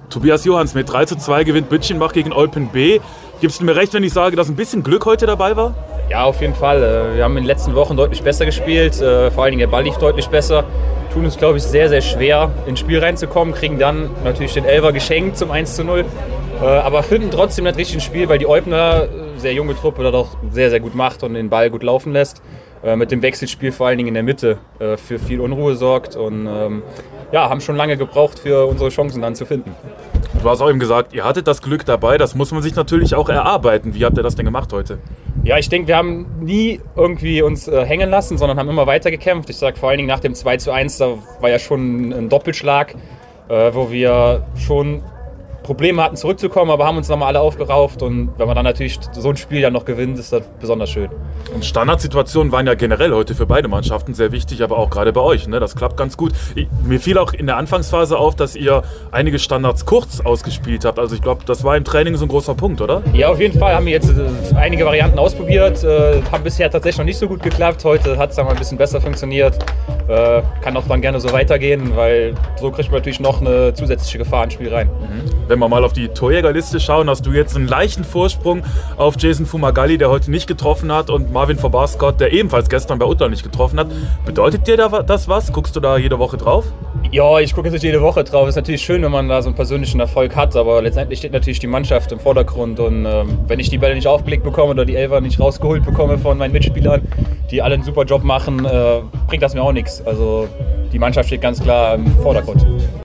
Tobias Johans mit 3:2 gewinnt Bütchenbach gegen Eupen B. Gibst du mir recht, wenn ich sage, dass ein bisschen Glück heute dabei war? Ja, auf jeden Fall. Wir haben in den letzten Wochen deutlich besser gespielt. Vor allen Dingen der Ball lief deutlich besser. Tun uns, glaube ich, sehr, sehr schwer, ins Spiel reinzukommen. Kriegen dann natürlich den Elfer geschenkt zum 1:0. Aber finden trotzdem nicht richtig ein Spiel, weil die Eupener, sehr junge Truppe, das auch sehr, sehr gut macht und den Ball gut laufen lässt. Mit dem Wechselspiel vor allen Dingen in der Mitte für viel Unruhe sorgt. Und haben schon lange gebraucht, für unsere Chancen dann zu finden. Du hast auch eben gesagt, ihr hattet das Glück dabei, das muss man sich natürlich auch erarbeiten. Wie habt ihr das denn gemacht heute? Ja, ich denke, wir haben nie irgendwie uns hängen lassen, sondern haben immer weiter gekämpft. Ich sage vor allen Dingen nach dem 2:1, da war ja schon ein Doppelschlag, wo wir schon Probleme hatten zurückzukommen, aber haben uns nochmal alle aufgerauft. Und wenn man dann natürlich so ein Spiel ja noch gewinnt, ist das besonders schön. Und Standardsituationen waren ja generell heute für beide Mannschaften sehr wichtig, aber auch gerade bei euch. Ne? Das klappt ganz gut. Mir fiel auch in der Anfangsphase auf, dass ihr einige Standards kurz ausgespielt habt. Also ich glaube, das war im Training so ein großer Punkt, oder? Ja, auf jeden Fall haben wir jetzt einige Varianten ausprobiert. Haben bisher tatsächlich noch nicht so gut geklappt. Heute hat es dann mal ein bisschen besser funktioniert. Kann auch dann gerne so weitergehen, weil so kriegt man natürlich noch eine zusätzliche Gefahr ins Spiel rein. Wenn wir mal auf die Torjägerliste schauen, hast du jetzt einen leichten Vorsprung auf Jason Fumagalli, der heute nicht getroffen hat, und Marvin Verbaskot, der ebenfalls gestern bei Utter nicht getroffen hat. Bedeutet dir das was? Guckst du da jede Woche drauf? Ja, ich gucke jetzt nicht jede Woche drauf. Ist natürlich schön, wenn man da so einen persönlichen Erfolg hat, aber letztendlich steht natürlich die Mannschaft im Vordergrund. Und wenn ich die Bälle nicht aufgelegt bekomme oder die Elfer nicht rausgeholt bekomme von meinen Mitspielern, die alle einen super Job machen, bringt das mir auch nichts. Also die Mannschaft steht ganz klar im Vordergrund.